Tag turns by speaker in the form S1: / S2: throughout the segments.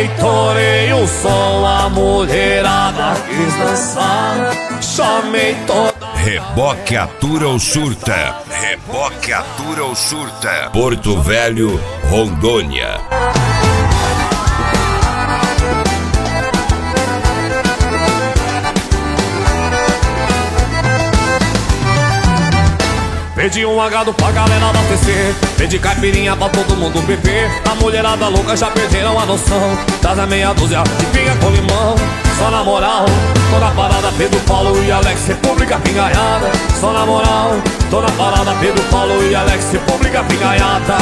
S1: Parei, torei o som, a mulherada quis dançar. Chamei toda.
S2: Reboque atura ou surta? Reboque atura ou surta? Porto Velho, Rondônia.
S1: Pedi um agado pra galera abastecer, pedi caipirinha pra todo mundo beber. A mulherada louca já perderam a noção, traz a meia dúzia de pinga com limão. Só na moral, tô na parada Pedro, Paulo e Alex, República Pingaiada. Só na moral, tô na parada Pedro, Paulo e Alex, República Pingaiada.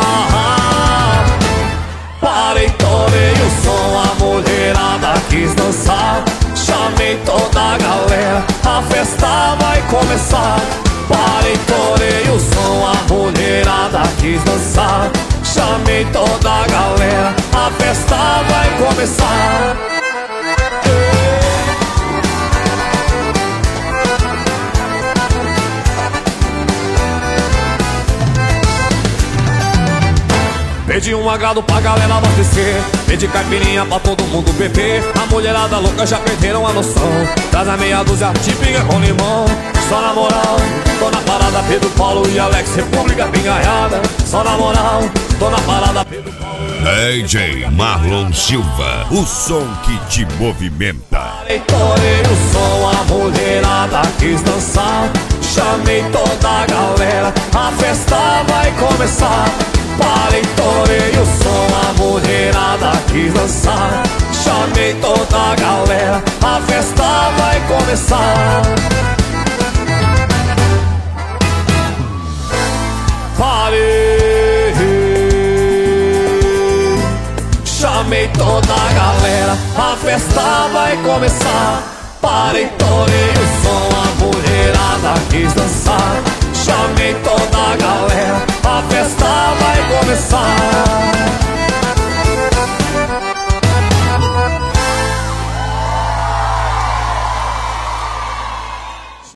S1: Parei, torei o som, a mulherada quis dançar. Chamei toda a galera, a festa vai começar. Parei, torei o som, a mulherada quis dançar. Chamei toda a galera, a festa vai começar. Pedi um agado pra galera abastecer, pedi caipirinha pra todo mundo beber. A mulherada louca já perderam a noção, traz a meia dúzia de pinga com limão. Só na moral, tô na parada Pedro, Paulo e Alex, República Pingaiada. Só na moral, tô na parada Pedro, Paulo e Alex.
S2: DJ Marlon Silva, o som que te movimenta.
S1: Parei, torei o som, a mulherada quis dançar. Chamei toda a galera, a festa vai começar. Parei, torei o som, a mulherada quis dançar. Chamei toda a galera, a festa vai começar. Parei, chamei toda a galera, a festa vai começar. Parei, torei o som, a mulherada quis dançar. Chamei toda a galera, a festa vai começar.